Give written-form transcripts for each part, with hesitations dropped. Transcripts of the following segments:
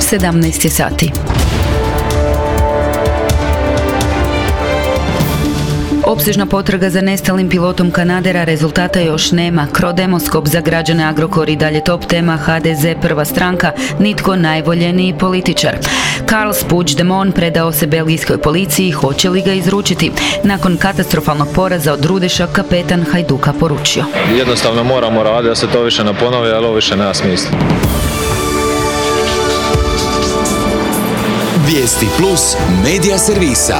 17 sati. Opsežna potraga za nestalim pilotom Kanadera rezultata još nema. Krodemoskop za građane Agrokor i dalje top tema. HDZ prva stranka, nitko najvoljeniji političar. Charles Puigdemont predao se belgijskoj policiji, hoće li ga izručiti? Nakon katastrofalnog poraza od Rudeša, kapetan Hajduka poručio: jednostavno moramo raditi da se to više ne ponovi, ali ovo više nema smisla. Vijesti plus medija servisa.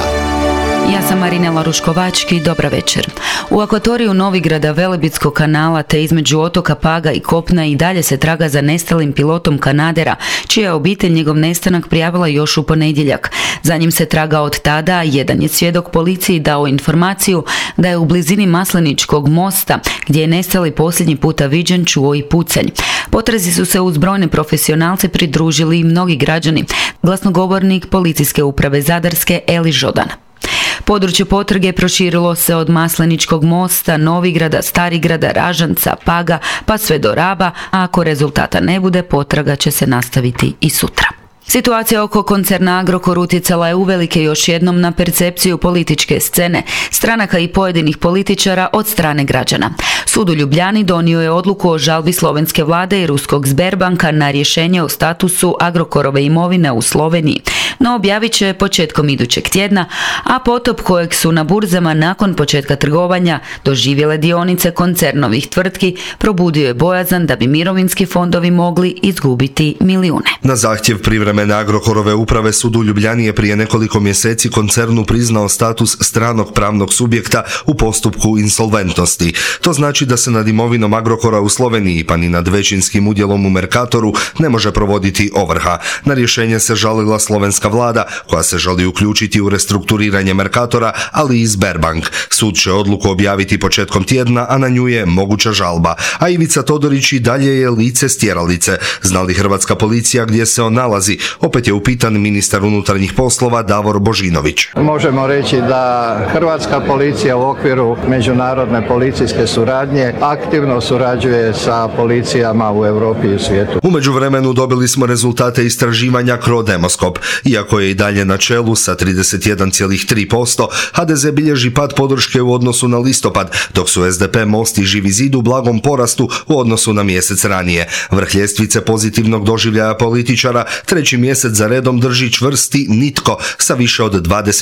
Ja sam Marinela Ruškovački, dobra večer. U akvatoriju Novigrada, Velebitskog kanala te između otoka Paga i kopna i dalje se traga za nestalim pilotom Kanadera, čija je obitelj njegov nestanak prijavila još u ponedjeljak. Za njim se traga od tada, jedan je svjedok policiji dao informaciju da je u blizini Masleničkog mosta, gdje je nestali posljednji puta viđen, čuo i pucanj. Potrazi su se uz brojne profesionalce pridružili i mnogi građani. Glasnogovornik policijske uprave Zadarske Eli Žodan. Područje potrage proširilo se od Masleničkog mosta, Novigrada, Starigrada, Ražanca, Paga, pa sve do Raba, a ako rezultata ne bude, potraga će se nastaviti i sutra. Situacija oko koncerna Agrokor utjecala je uvelike još jednom na percepciju političke scene, stranaka i pojedinih političara od strane građana. Sud u Ljubljani donio je odluku o žalbi slovenske vlade i ruskog Sberbanka na rješenje o statusu Agrokorove imovine u Sloveniji, no objavit će početkom idućeg tjedna, a potop kojeg su na burzama nakon početka trgovanja doživjele dionice koncernovih tvrtki probudio je bojazan da bi mirovinski fondovi mogli izgubiti milijune. Na zahtjev privremene Agrokorove uprave Sud u Ljubljani je prije nekoliko mjeseci koncernu priznao status stranog pravnog subjekta u postupku insolventnosti. To znači da se nad imovinom Agrokora u Sloveniji pa ni nad većinskim udjelom u Mercatoru ne može provoditi ovrha. Na rješenje se žalila slovenska vlada koja se želi uključiti u restrukturiranje Mercatora, ali i Sberbank. Sud će odluku objaviti početkom tjedna, a na nju je moguća žalba. A Ivica Todorić i dalje je lice stjeralice. Zna li hrvatska policija gdje se on nalazi? Opet je upitan ministar unutarnjih poslova Davor Božinović. Možemo reći da hrvatska policija u okviru međunarodne policijske suradnje aktivno surađuje sa policijama u Europi i u svijetu. U međuvremenu dobili smo rezultate istraživanja Krodemoskop. Iako je i dalje na čelu sa 31,3%, HDZ bilježi pad podrške u odnosu na listopad, dok su SDP, Most i Živi zid u blagom porastu u odnosu na mjesec ranije. Vrh ljestvice pozitivnog doživljaja političara treći mjesec za redom drži čvrsti nitko sa više od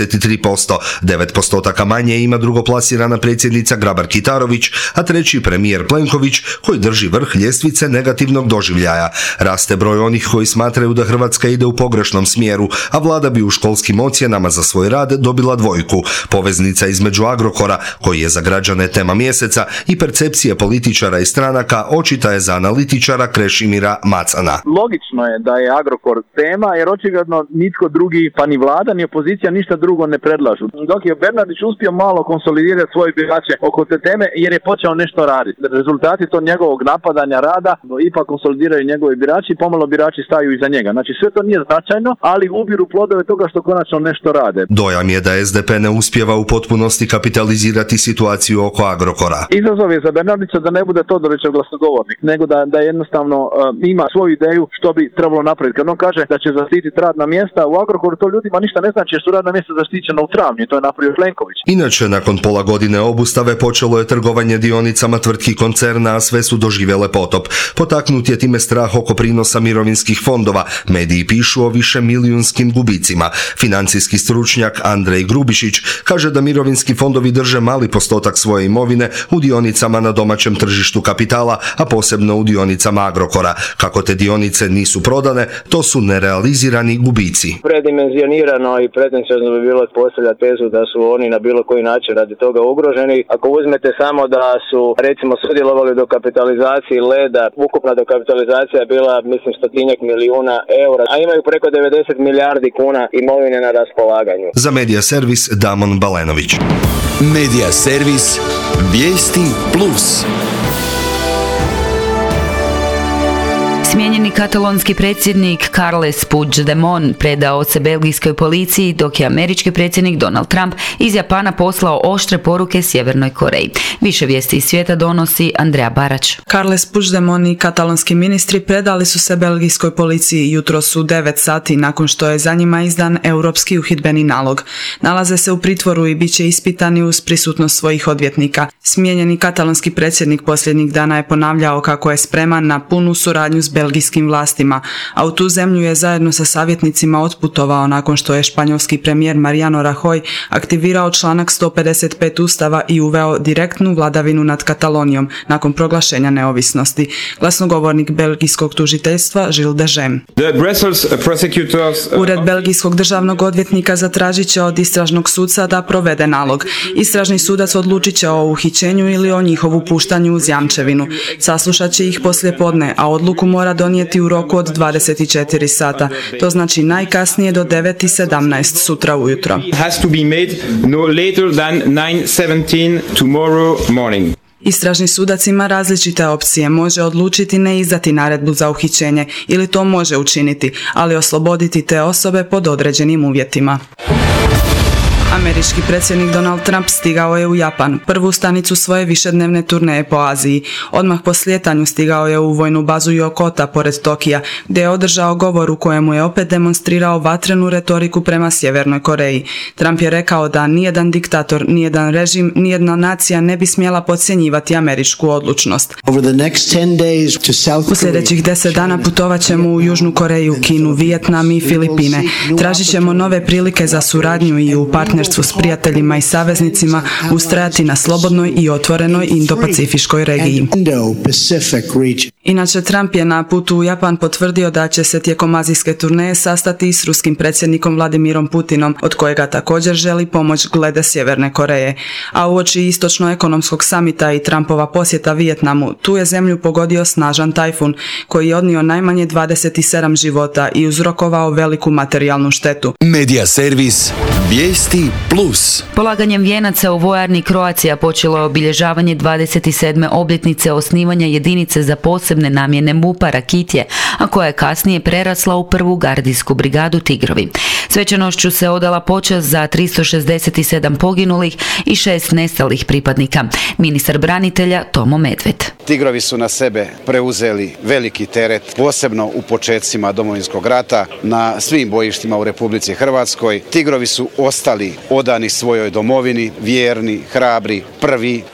23%. 9% manje ima drugoplasirana predsjednica Grabar-Kitarović, a treći premijer Plenković koji drži vrh ljestvice negativnog doživljaja. Raste broj onih koji smatraju da Hrvatska ide u pogrešnom smjeru, a vlada bi u školskim ocjenama za svoj rad dobila 2. Poveznica između Agrokora, koji je za građane tema mjeseca, i percepcije političara i stranaka očita je za analitičara Krešimira Macana. Logično je da je Agrokor tema, jer očigledno nitko drugi, pa ni vlada, ni opozicija ništa drugo ne predlažu. Dok je Bernardić uspio malo konsolidirati svoje birače oko te teme, jer je počeo nešto raditi. Rezultati tog njegovog napadanja rada ipak konsolidiraju njegovi birači i pomalo birači staju iza njega. Znači sve to nije značajno, ali ubiru plodove toga što konačno nešto rade. Dojam je da SDP ne uspijeva u potpunosti kapitalizirati situaciju oko Agrokora. Izazov je za Bernardića da ne bude Todorićev glasnogovornik, nego da jednostavno ima svoju ideju što bi trebalo napraviti. Kad on kaže da će zaštititi radna mjesta, u Agrokoru to ljudima ništa ne znači jer su radna mjesta zaštićena u travnju i to je napravio Plenković. Inače, nakon pola godine obustave počelo je trgovanje dionicama tvrtki koncerna, a sve su doživjele potop. Potaknut je time strah oko prinosa mirovinskih fondova. Mediji pišu o više milijunskim gubicima. Financijski stručnjak Andrej Grubišić kaže da mirovinski fondovi drže mali postotak svoje imovine u dionicama na domaćem tržištu kapitala, a posebno u dionicama Agrokora. Kako te dionice nisu prodane, to su nerealizirani gubici. Predimenzionirano i pretenciozno bi bilo postavljati tezu da su oni na bilo koji način radi toga ugroženi. Ako uzmete samo da su recimo sudjelovali do kapitalizacije Leda, ukupna dokapitalizacija je bila mislim 100 milijuna eura, a imaju preko 90 milijardi kuna imovine na raspolaganju. Za Medija servis Damon Balenović. Medija servis Vijesti plus. Smijenjeni katalonski predsjednik Carles Puigdemont predao se belgijskoj policiji, dok je američki predsjednik Donald Trump iz Japana poslao oštre poruke Sjevernoj Koreji. Više vijesti iz svijeta donosi Andrea Barać. Carles Puigdemont i katalonski ministri predali su se belgijskoj policiji jutros u 9 sati nakon što je za njima izdan europski uhidbeni nalog. Nalaze se u pritvoru i bit će ispitani uz prisutnost svojih odvjetnika. Smijenjeni katalonski predsjednik posljednjih dana je ponavljao kako je spreman na punu suradnju s belgijskim vlastima, a u tu zemlju je zajedno sa savjetnicima otputovao nakon što je španjolski premijer Mariano Rajoy aktivirao članak 155 Ustava i uveo direktnu vladavinu nad Katalonijom nakon proglašenja neovisnosti. Glasnogovornik belgijskog tužiteljstva Gilles de Gem. Ured belgijskog državnog odvjetnika zatražit će od istražnog suca da provede nalog. Istražni sudac odlučit će o uhićenju ili o njihovu puštanju uz jamčevinu. Saslušat će ih poslije podne, a odluku mora donijeti u roku od 24 sata. To znači najkasnije do 9:17 sutra ujutro. Istražni sudac ima različite opcije, može odlučiti ne izdati naredbu za uhićenje ili to može učiniti, ali osloboditi te osobe pod određenim uvjetima. Američki predsjednik Donald Trump stigao je u Japan, prvu stanicu svoje višednevne turneje po Aziji. Odmah po slijetanju stigao je u vojnu bazu Yokota pored Tokija, gdje je održao govor u kojemu je opet demonstrirao vatrenu retoriku prema Sjevernoj Koreji. Trump je rekao da nijedan diktator, nijedan režim, nijedna nacija ne bi smjela podcjenjivati američku odlučnost. U sljedećih 10 dana putovat ćemo u Južnu Koreju, Kinu, Vijetnam i Filipine. Tražit ćemo nove prilike za suradnju i u partnerstvu s prijateljima i saveznicima ustrajati na slobodnoj i otvorenoj Indo-Pacifiškoj regiji. Inače, Trump je na putu u Japan potvrdio da će se tijekom azijske turneje sastati s ruskim predsjednikom Vladimirom Putinom, od kojega također želi pomoć glede Sjeverne Koreje. A uoči istočno-ekonomskog samita i Trumpova posjeta Vijetnamu, tu je zemlju pogodio snažan tajfun, koji je odnio najmanje 27 života i uzrokovao veliku materijalnu štetu. Medija servis Vijesti Plus. Polaganjem vijenaca u vojarni Croatia počelo je obilježavanje 27. obljetnice osnivanja jedinice za posebne namjene MUP-a Rakitje, a koja je kasnije prerasla u prvu gardijsku brigadu Tigrovi. Svečanošću se odala počast za 367 poginulih i 6 nestalih pripadnika. Ministar branitelja Tomo Medved. Tigrovi su na sebe preuzeli veliki teret, posebno u početcima Domovinskog rata, na svim bojištima u Republici Hrvatskoj. Tigrovi su ostali odani svojoj domovini, vjerni, hrabri, prvi.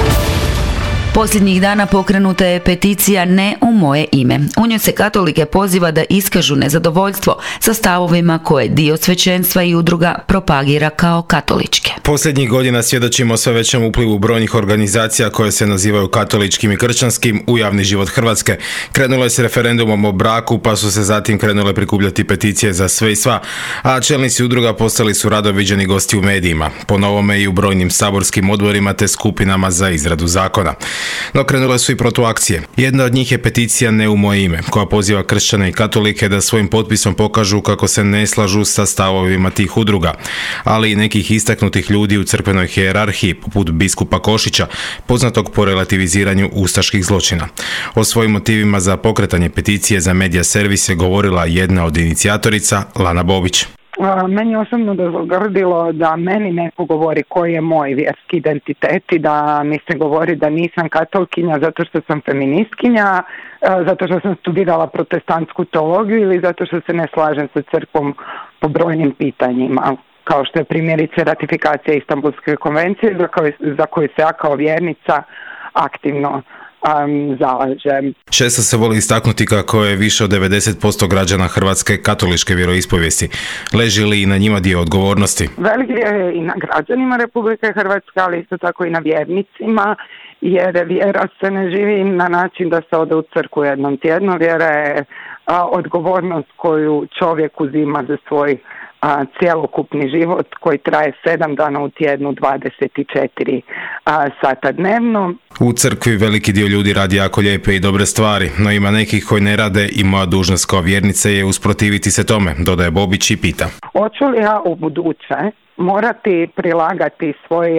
Posljednjih dana pokrenuta je peticija Ne u moje ime. U njoj se katolike poziva da iskažu nezadovoljstvo sa stavovima koje dio svećenstva i udruga propagira kao katoličke. Posljednjih godina svjedočimo sve većem uplivu brojnih organizacija koje se nazivaju katoličkim i kršćanskim u javni život Hrvatske. Krenulo je s referendumom o braku, pa su se zatim krenule prikupljati peticije za sve i sva, a čelnici udruga postali su rado viđeni gosti u medijima, po novome i u brojnim saborskim odborima te skupinama za izradu zakona. No krenule su i protuakcije. Jedna od njih je peticija Ne u moje ime, koja poziva kršćane i katolike da svojim potpisom pokažu kako se ne slažu sa stavovima tih udruga, ali i nekih istaknutih ljudi u crkvenoj hijerarhiji, poput biskupa Košića, poznatog po relativiziranju ustaških zločina. O svojim motivima za pokretanje peticije za Medija servis je govorila jedna od inicijatorica, Lana Bobić. Meni je osobno dozgrdilo da meni neko govori koji je moj vjerski identitet i da mi se govori da nisam katolkinja zato što sam feministkinja, zato što sam studirala protestantsku teologiju ili zato što se ne slažem sa crkvom po brojnim pitanjima, kao što je primjerice ratifikacija Istanbulske konvencije za koju se ja kao vjernica aktivno zalažem. Često se voli istaknuti kako je više od 90% građana Hrvatske katoličke vjeroispovijesti. Leži li i na njima dio odgovornosti? Velik je i na građanima Republike Hrvatske, ali isto tako i na vjernicima, jer vjera se ne živi na način da se ode u crkvu jednom tjedno. Vjera je odgovornost koju čovjek uzima za svoj cjelokupni život koji traje 7 dana u tjednu, 24 sata dnevno. U crkvi veliki dio ljudi radi jako lijepe i dobre stvari, no ima nekih koji ne rade i moja dužnost kao vjernice je usprotiviti se tome, dodaje Bobić i pita. Hoću li ja u buduće morati prilagati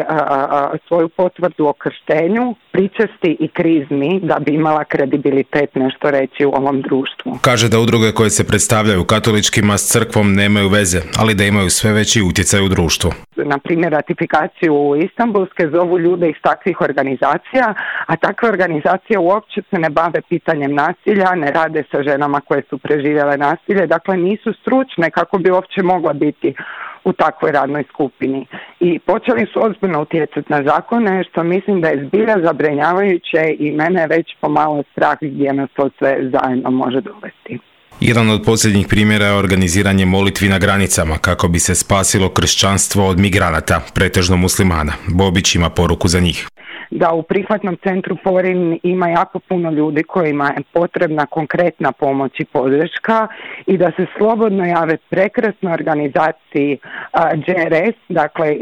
svoju potvrdu o krštenju, pričesti i krizmi da bi imala kredibilitet nešto reći u ovom društvu. Kaže da udruge koje se predstavljaju katoličkima s crkvom nemaju veze, ali da imaju sve veći utjecaj u društvu. Na primjer, ratifikaciju Istanbulske zovu ljude iz takvih organizacija, a takve organizacije uopće se ne bave pitanjem nasilja, ne rade sa ženama koje su preživjele nasilje, dakle nisu stručne kako bi uopće mogla biti u takvoj radnoj skupini. I počeli su ozbiljno utjecati na zakone, što mislim da je zbilja zabrinjavajuće i mene je već pomalo strah gdje nas to sve zajedno može dovesti. Jedan od posljednjih primjera je organiziranje molitvi na granicama kako bi se spasilo kršćanstvo od migranata, pretežno muslimana. Bobić ima poruku za njih. Da u prihvatnom centru Porin ima jako puno ljudi kojima je potrebna konkretna pomoć i podrška i da se slobodno jave prekrasnoj organizaciji JRS, dakle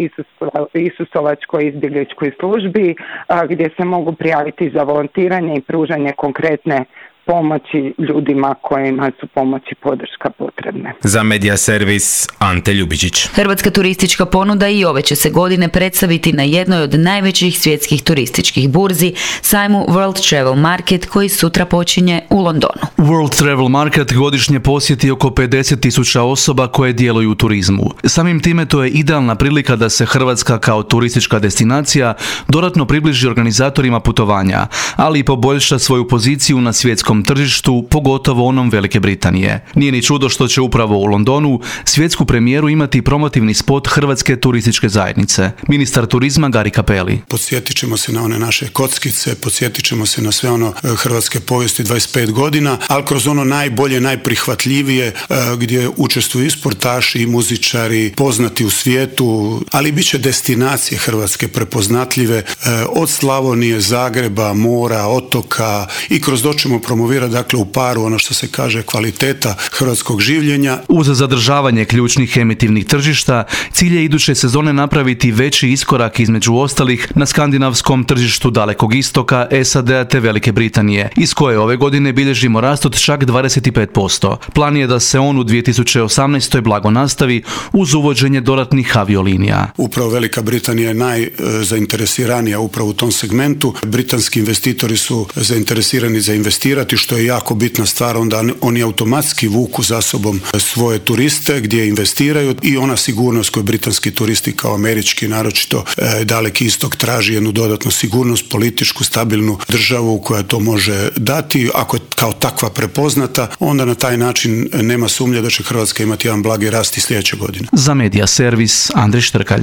Isusovačkoj izbjegličkoj službi, gdje se mogu prijaviti za volontiranje i pružanje konkretne pomoći ljudima kojima su pomoć i podrška potrebne. Za Media Servis Ante Ljubičić. Hrvatska turistička ponuda i ove će se godine predstaviti na jednoj od najvećih svjetskih turističkih burzi, sajmu World Travel Market, koji sutra počinje u Londonu. World Travel Market godišnje posjeti oko 50.000 osoba koje djeluju u turizmu. Samim time to je idealna prilika da se Hrvatska kao turistička destinacija dodatno približi organizatorima putovanja, ali i poboljša svoju poziciju na svjetskom tržištu, pogotovo onom Velike Britanije. Nije ni čudo što će upravo u Londonu svjetsku premijeru imati promotivni spot Hrvatske turističke zajednice. Ministar turizma Gari Cappelli. Podsjetit ćemo se na one naše kockice, podsjetit ćemo se na sve ono hrvatske povijesti 25 godina, ali kroz ono najbolje, najprihvatljivije gdje učestvuju i sportaši i muzičari, poznati u svijetu, ali bit će destinacije Hrvatske prepoznatljive od Slavonije, Zagreba, mora, otoka i kroz to ćemo promovirati dakle u paru ono što se kaže kvaliteta hrvatskog življenja. Uz zadržavanje ključnih emitivnih tržišta, cilj je iduće sezone napraviti veći iskorak između ostalih na skandinavskom tržištu Dalekog istoka, SAD-a te Velike Britanije, iz koje ove godine bilježimo rast od čak 25%. Plan je da se on u 2018. blago nastavi uz uvođenje dodatnih aviolinija. Upravo Velika Britanija je najzainteresiranija upravo u tom segmentu. Britanski investitori su zainteresirani za investirati, što je jako bitna stvar, onda oni automatski vuku za sobom svoje turiste gdje investiraju i ona sigurnost koju britanski turisti kao američki, naročito Daleki istok, traži jednu dodatnu sigurnost, političku, stabilnu državu koja to može dati. Ako je kao takva prepoznata, onda na taj način nema sumnje da će Hrvatska imati jedan blagi rast i sljedeće godine. Za Media Servis Andrej Štrkalj.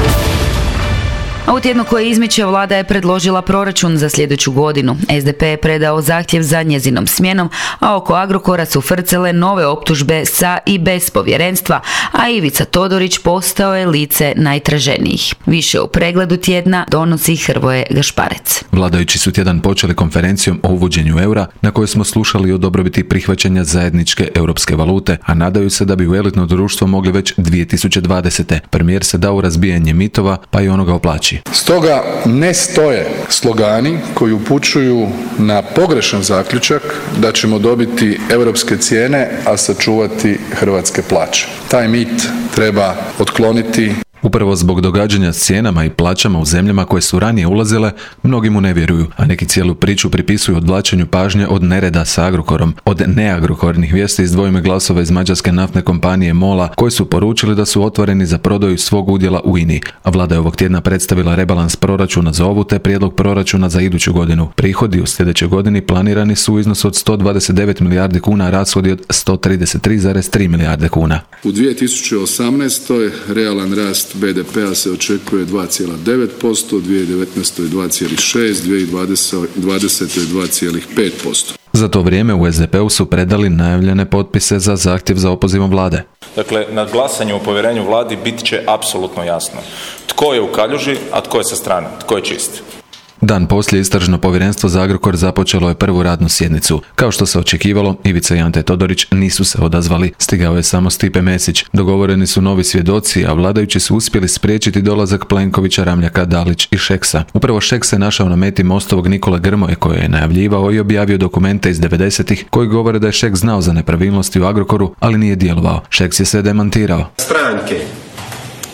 A u tjednu koje izmiče, vlada je predložila proračun za sljedeću godinu. SDP je predao zahtjev za njezinom smjenom, a oko Agrokora su frcele nove optužbe sa i bez povjerenstva, a Ivica Todorić postao je lice najtraženijih. Više u pregledu tjedna donosi Hrvoje Gašparec. Vladajući su tjedan počeli konferencijom o uvođenju eura, na kojoj smo slušali o dobrobiti prihvaćanja zajedničke europske valute, a nadaju se da bi u elitno društvo mogli već 2020. Premijer se dao u razbijanje mitova, pa i onoga o plaći. Stoga ne stoje slogani koji upućuju na pogrešan zaključak da ćemo dobiti europske cijene, a sačuvati hrvatske plaće. Taj mit treba otkloniti. Upravo zbog događanja s cijenama i plaćama u zemljama koje su ranije ulazile, mnogi mu ne vjeruju, a neki cijelu priču pripisuju odvlačenju pažnje od nereda sa Agrokorom. Od neagrokornih vijesti izdvojimo glasove iz mađarske naftne kompanije MOL-a, koji su poručili da su otvoreni za prodaju svog udjela u INI. A vlada je ovog tjedna predstavila rebalans proračuna za ovu te prijedlog proračuna za iduću godinu. Prihodi u sljedećoj godini planirani su u iznosu od 129 milijardi kuna, a rashodi od 133,3 milijarde kuna. U 2018. realan rast BDP-a se očekuje 2,9%, u 2019. 2,6%, 2020. 2,5%. Za to vrijeme u SDP-u su predali najavljene potpise za zahtjev za opozivom vlade. Dakle, na glasanju o povjerenju vladi bit će apsolutno jasno tko je u kaljuži, a tko je sa strane, tko je čist. Dan poslije istražno povjerenstvo za Agrokor započelo je prvu radnu sjednicu. Kao što se očekivalo, Ivica i Ante Todorić nisu se odazvali. Stigao je samo Stipe Mesić. Dogovoreni su novi svjedoci, a vladajući su uspjeli spriječiti dolazak Plenkovića, Ramljaka, Dalić i Šeksa. Upravo Šeks se našao na meti Mostovog Nikole Grmoje, koji je najavljivao i objavio dokumente iz 90-ih koji govore da je Šeks znao za nepravilnosti u Agrokoru, ali nije djelovao. Šeks je se demantirao. Stranke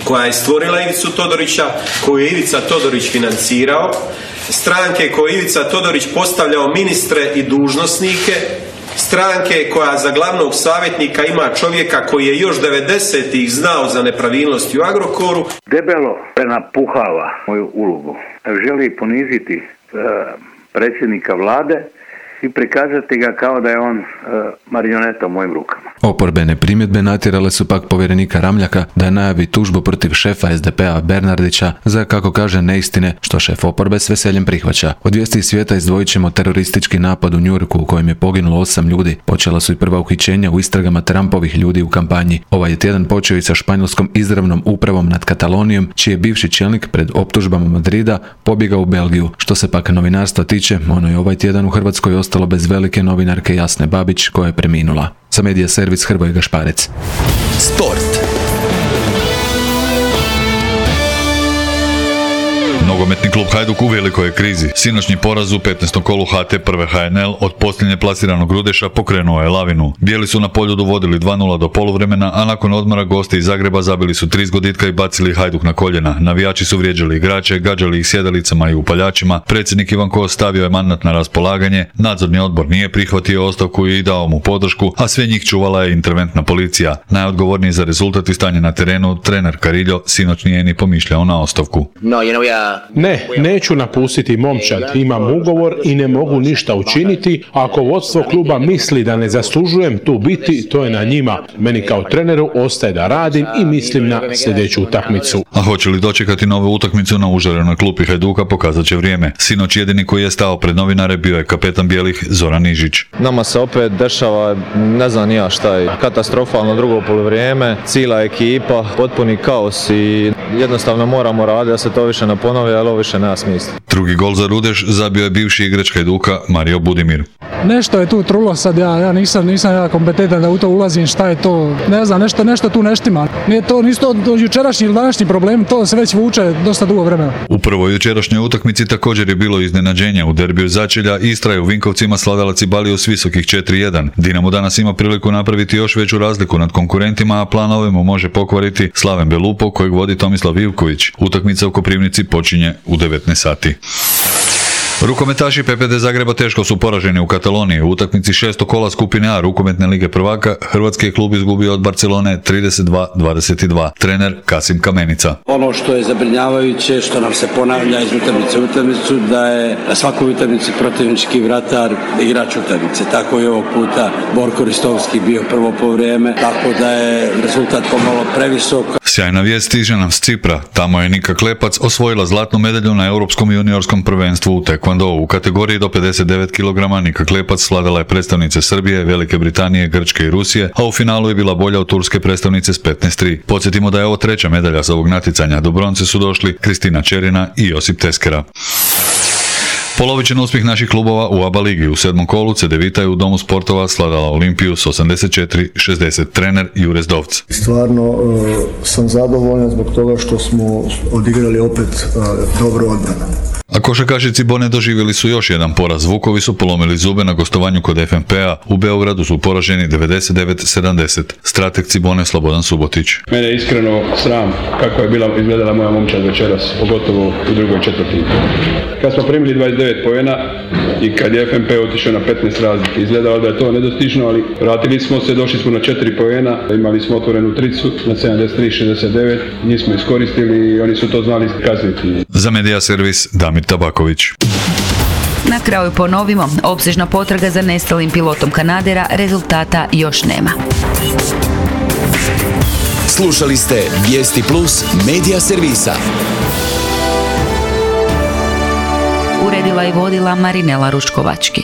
koja je stvorila Ivicu Todorića, koju je Ivica Todorić financirao, stranke koje je Ivica Todorić postavljao ministre i dužnosnike, stranke koja za glavnog savjetnika ima čovjeka koji je još 90-ih znao za nepravilnosti u Agrokoru. Debelo prenapuhava moju ulogu. Želi poniziti predsjednika vlade i prikazati ga kao da je on marioneta u mojim rukama. Oporbene primjedbe natjerale su pak povjerenika Ramljaka da najavi tužbu protiv šefa SDP-a Bernardića za, kako kaže, neistine, što šef oporbe s veseljem prihvaća. Od vijesti svijeta izdvojit ćemo teroristički napad u Njujorku u kojem je poginulo 8 ljudi. Počela su i prva uhićenja u istragama Trumpovih ljudi u kampanji. Ovaj je tjedan počeo i sa španjolskom izravnom upravom nad Katalonijom, čiji je bivši čelnik pred optužbama Madrida pobjegao u Belgiju. Što se pak novinarstva tiče, ono je ovaj tjedan u Hrvatskoj ostalo bez velike novinarke Jasne Babić, koja je preminula. Za Medija servis Hrvoje Gašparec. Sport. Nogometni klub Hajduk u velikoj je krizi. Sinoćni poraz u 15. kolu HT prve HNL od posljednje plasiranog Rudeša pokrenuo je lavinu. Bijeli su na Poljudu vodili 2:0 do poluvremena, a nakon odmora gosti iz Zagreba zabili su 3 zgoditka i bacili Hajduk na koljena. Navijači su vrijeđali igrače, gađali ih sjedalicama i upaljačima. Predsjednik Ivan Kos stavio je mandat na raspolaganje, nadzorni odbor nije prihvatio ostavku i dao mu podršku, a sve njih čuvala je interventna policija. Najodgovorniji za rezultat i stanje na terenu, trener Kariljo, sinoć nije ni pomišljao na ostavku. Ne, neću napustiti momčad, imam ugovor i ne mogu ništa učiniti. Ako vodstvo kluba misli da ne zaslužujem tu biti, to je na njima. Meni kao treneru ostaje da radim i mislim na sljedeću utakmicu. A hoće li dočekati novu utakmicu na užarenoj klupi Hajduka, pokazat će vrijeme. Sinoć jedini koji je stao pred novinare bio je kapetan bijelih Zoran Nižić. Nama se opet dešava, ne znam ni ja šta je, katastrofalno drugo poluvrijeme, cijela ekipa, potpuni kaos i jednostavno moramo raditi da se to više ne ponovi, ali ovo više nema smisla. Drugi gol za Rudeš zabio je bivši igrač Hajduka Mario Budimir. Nešto je tu trulo sad, ja nisam ja kompetentan da u to ulazim, šta je to, ne znam, nešto tu neštima. Nisu to jučerašnji ili današnji problem, to se već vuče dosta dugo vremena. U prvoj jučerašnjoj utakmici također je bilo iznenađenja. U derbiju Začelja Istra je u Vinkovcima slavila Cibaliju s visokih 4:1. Dinamo danas ima priliku napraviti još veću razliku nad konkurentima, a planove mu može pokvariti Slaven Belupo kojeg vodi Tomislav Ivković. Utakmica u Koprivnici počinje u 19 sati. Rukometaši PPD Zagreba teško su poraženi u Kataloniji. U utakmici 6. kola skupine A rukometne lige prvaka hrvatski je klub izgubio od Barcelone 32-22. Trener Kasim Kamenica. Ono što je zabrinjavajuće, što nam se ponavlja iz utakmice u utakmicu, da je na svakoj utakmici protivnički vratar igrač utakmice. Tako je ovog puta Borko Ristovski bio prvo po vrijeme, tako da je rezultat pomalo previsok. Sjajna vijest stiže nam s Cipra. Tamo je Nika Klepac osvojila zlatnu medalju na Europskom juniorskom prvenstvu u tekvondou. U kategoriji do 59 kg Nika Klepac sladala je predstavnice Srbije, Velike Britanije, Grčke i Rusije, a u finalu je bila bolja od turske predstavnice s 15:3. Podsjetimo da je ovo treća medalja s ovog natjecanja. Do bronce su došli Kristina Čerina i Josip Teskera. Polovičan uspjeh naših klubova u ABA ligi. U 7. kolu Cedevita je u Domu sportova sladala Olimpiju s 84-60. Trener Jure Zdovc. Stvarno sam zadovoljan zbog toga što smo odigrali opet dobro odbranu. A košarkaši Cibone doživjeli su još jedan poraz. Vukovi su polomili zube na gostovanju kod FNP-a. U Beogradu su poraženi 99-70. Strateg Cibone Slobodan Subotić. Mene je iskreno sram kako je izgledala moja momčad večeras, pogotovo u drugoj četvrtini. Kad smo primili 29 poena i kad je FNP otišao na 15 razlike, izgledalo da je to nedostižno, ali vratili smo se, došli smo na 4 poena, imali smo otvorenu tricu na 73-69, nismo iskoristili i oni su to znali kazniti. Za Medija servis Damir Tabaković. Na kraju ponovimo, opsežna potraga za nestalim pilotom Kanadera, rezultata još nema. Slušali ste Vijesti Plus Medija servisa. Uredila i vodila Marinela Ruškovački.